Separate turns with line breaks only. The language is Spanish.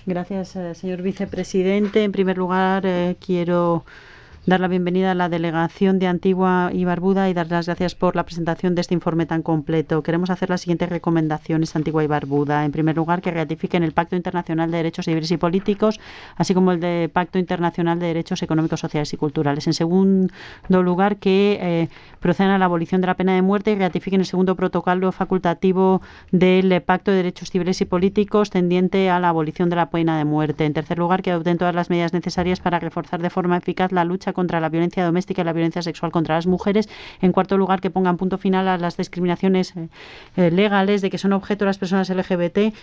Gracias, señor vicepresidente. En primer lugar, quiero dar la bienvenida a la delegación de Antigua y Barbuda y dar las gracias por la presentación de este informe tan completo. Queremos hacer las siguientes recomendaciones a Antigua y Barbuda. En primer lugar, que ratifiquen el Pacto Internacional de Derechos Civiles y Políticos, así como el de Pacto Internacional de Derechos Económicos, Sociales y Culturales. En segundo lugar, que procedan a la abolición de la pena de muerte y ratifiquen el segundo protocolo facultativo del Pacto de Derechos Civiles y Políticos tendiente a la abolición de la pena de muerte. En tercer lugar, que adopten todas las medidas necesarias para reforzar de forma eficaz la lucha contra la violencia doméstica y la violencia sexual contra las mujeres. En cuarto lugar, que pongan punto final a las discriminaciones legales de que son objeto las personas LGBT